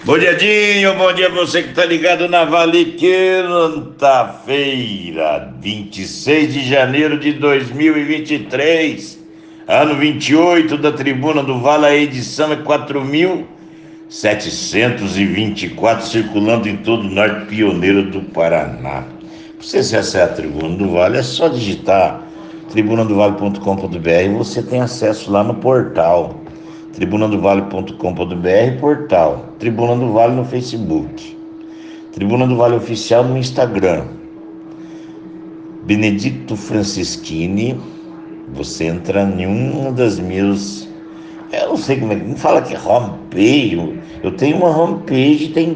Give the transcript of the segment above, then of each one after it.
Bom dia, Dinho. Bom dia você que está ligado na Vale, quinta-feira, 26 de janeiro de 2023, ano 28 da Tribuna do Vale. A edição é 4.724, circulando em todo o norte pioneiro do Paraná. Para você acessar a Tribuna do Vale, é só digitar tribunadovale.com.br e você tem acesso lá no portal tribunadovale.com.br, portal Tribuna do Vale no Facebook, Tribuna do Vale Oficial no Instagram, Benedito Francischini. Você entra em uma das minhas, eu não sei como é que me fala, que é homepage. Eu tenho uma homepage, tem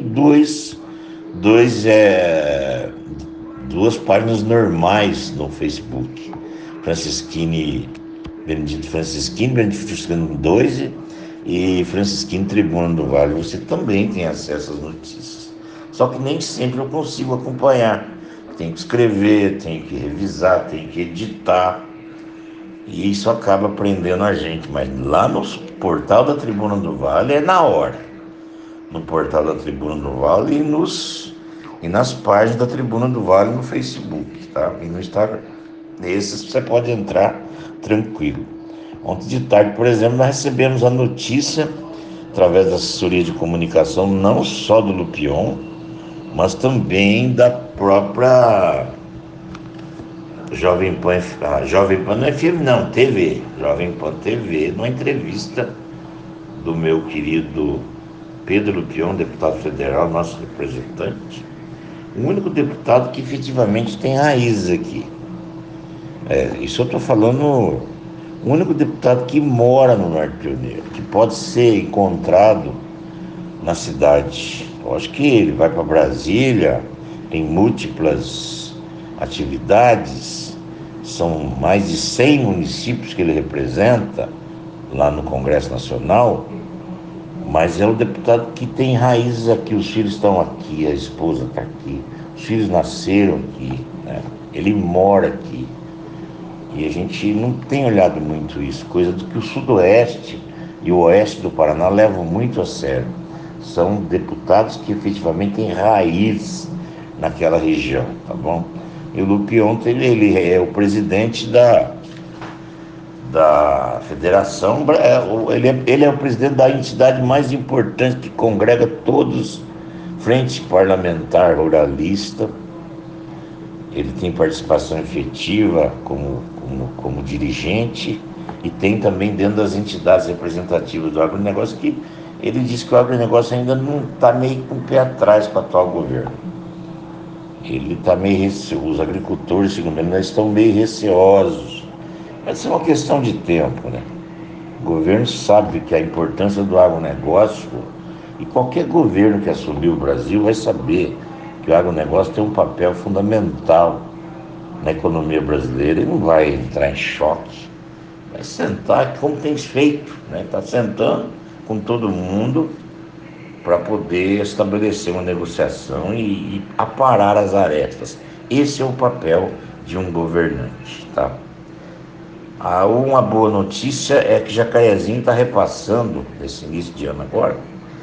duas páginas normais no Facebook, Francischini, Benedito Francischini 2 e Francischini Tribuna do Vale. Você também tem acesso às notícias, só que nem sempre eu consigo acompanhar. Tem que escrever, tem que revisar, tem que editar, e isso acaba prendendo a gente. Mas lá no portal da Tribuna do Vale é na hora, no portal da Tribuna do Vale e nas páginas da Tribuna do Vale no Facebook, tá? E no Instagram. Nesses você pode entrar tranquilo. Ontem de tarde, por exemplo, nós recebemos a notícia, através da assessoria de comunicação, não só do Lupion, mas também da própria Jovem Pan, Jovem Pan não é filme não, TV, Jovem Pan TV, numa entrevista do meu querido Pedro Lupion, deputado federal, nosso representante, o único deputado que efetivamente tem raízes aqui. Isso eu estou falando, o único deputado que mora no Norte Pioneiro, que pode ser encontrado na cidade. Eu acho que ele vai para Brasília, tem múltiplas atividades, são mais de 100 municípios que ele representa lá no Congresso Nacional, mas é o deputado que tem raízes aqui. Os filhos estão aqui, a esposa está aqui, os filhos nasceram aqui, né? Ele mora aqui. E a gente não tem olhado muito isso, coisa do que o sudoeste e o oeste do Paraná levam muito a sério. São deputados que efetivamente têm raiz naquela região, tá bom? E o Lupion, ele é o presidente da federação, ele é o presidente da entidade mais importante que congrega todos, Frente Parlamentar Ruralista. Ele tem participação efetiva como dirigente e tem também dentro das entidades representativas do agronegócio, que ele diz que o agronegócio ainda não está meio com o pé atrás com o atual governo. Ele está meio receoso, os agricultores, segundo ele, estão meio receosos. Mas isso é uma questão de tempo, né? O governo sabe que a importância do agronegócio, e qualquer governo que assumir o Brasil vai saber que o agronegócio tem um papel fundamental na economia brasileira e não vai entrar em choque. Vai sentar como tem feito, né? Está sentando com todo mundo para poder estabelecer uma negociação e aparar as arestas. Esse é o papel de um governante, tá? Uma boa notícia é que Jacarezinho está repassando, nesse início de ano agora,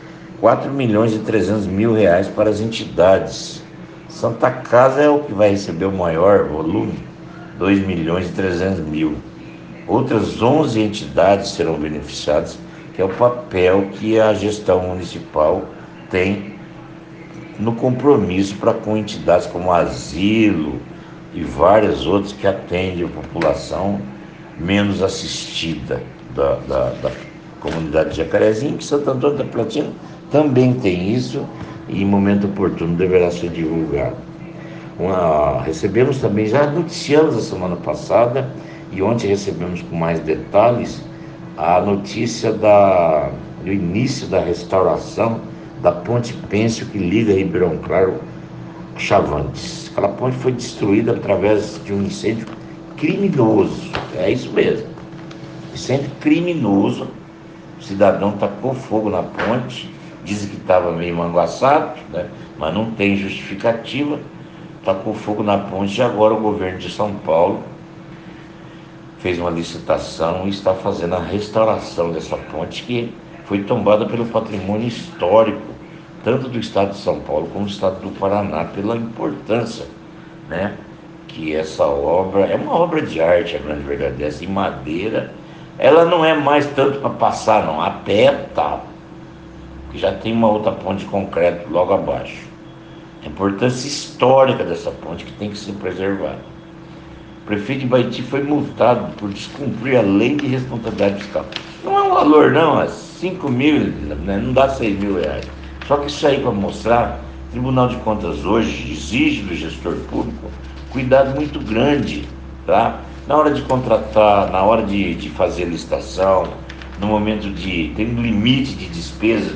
4.300.000 para as entidades. Santa Casa é o que vai receber o maior volume, 2.300.000. Outras 11 entidades serão beneficiadas, que é o papel que a gestão municipal tem no compromisso para com entidades como asilo e várias outras que atendem a população menos assistida da comunidade de Jacarezinho, que Santo Antônio da Platina também tem isso, e em momento oportuno deverá ser divulgado. Recebemos também, já noticiamos a semana passada, e ontem recebemos com mais detalhes, a notícia do início da restauração da ponte Pêncio que liga Ribeirão Claro a Chavantes. Aquela ponte foi destruída através de um incêndio criminoso, é isso mesmo, incêndio criminoso. O cidadão tacou fogo na ponte, dizem que estava meio manguaçado, né? Mas não tem justificativa, tacou fogo na ponte. E agora o governo de São Paulo fez uma licitação e está fazendo a restauração dessa ponte, que foi tombada pelo patrimônio histórico tanto do estado de São Paulo como do estado do Paraná, pela importância, né, que essa obra é uma obra de arte, a grande verdade é essa, em madeira. Ela não é mais tanto para passar, não, a pé tá, que já tem uma outra ponte de concreto logo abaixo. A importância histórica dessa ponte que tem que ser preservada. O prefeito de Baiti foi multado por descumprir a lei de responsabilidade fiscal. Não é um valor, não, é 5 mil, né? Não dá 6 mil reais. Só que isso aí para mostrar, o Tribunal de Contas hoje exige do gestor público cuidado muito grande, tá? Na hora de contratar, na hora de fazer licitação, no momento de. Tem um limite de despesa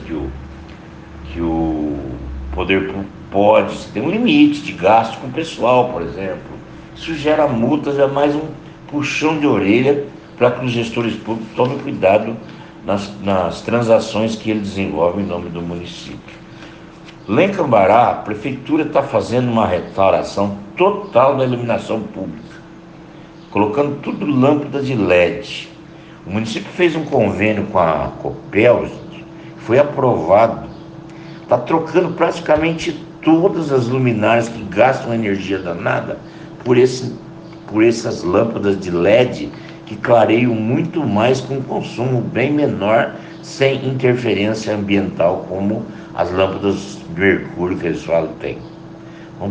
que o poder público pode, tem um limite de gasto com o pessoal, por exemplo. Isso gera multas, é mais um puxão de orelha para que os gestores públicos tomem cuidado nas transações que eles desenvolvem em nome do município. Lá em Cambará, a prefeitura está fazendo uma restauração total da iluminação pública, colocando tudo lâmpada de LED. O município fez um convênio com a Copel, foi aprovado, está trocando praticamente todas as luminárias que gastam energia danada por essas lâmpadas de LED que clareiam muito mais com consumo bem menor, sem interferência ambiental, como as lâmpadas de mercúrio que eles falam tem. Com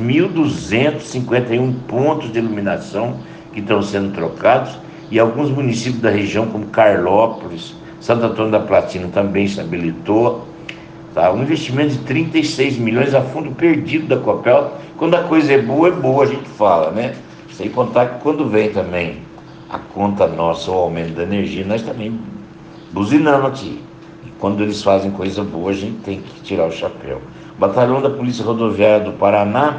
2.251 pontos de iluminação que estão sendo trocados, e alguns municípios da região, como Carlópolis, Santo Antônio da Platina, também se habilitou. Tá? Um investimento de 36 milhões a fundo perdido da Copel. Quando a coisa é boa, a gente fala, né? Sem contar que quando vem também a conta nossa, o aumento da energia, nós também buzinamos aqui. E quando eles fazem coisa boa, a gente tem que tirar o chapéu. O batalhão da Polícia Rodoviária do Paraná,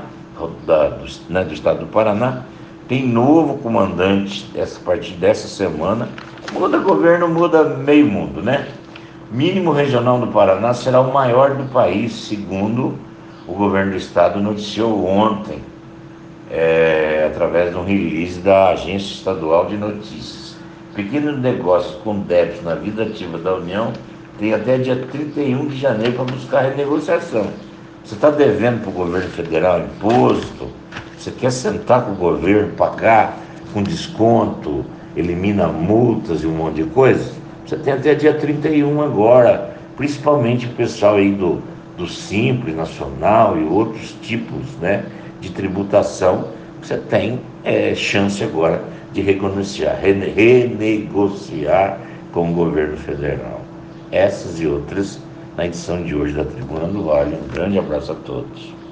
do estado do Paraná, tem novo comandante a partir dessa semana. Muda governo, muda meio mundo, né? Mínimo regional do Paraná será o maior do país, segundo o governo do estado noticiou ontem, através de um release da Agência Estadual de Notícias. Pequenos negócios com débitos na vida ativa da União têm até dia 31 de janeiro para buscar renegociação. Você está devendo para o governo federal imposto, você quer sentar com o governo, pagar com desconto, elimina multas e um monte de coisa? Você tem até dia 31 agora, principalmente o pessoal aí do Simples Nacional e outros tipos, né, de tributação. Você tem chance agora de renegociar com o governo federal. Essas e outras na edição de hoje da Tribuna do Vale. Um grande abraço a todos.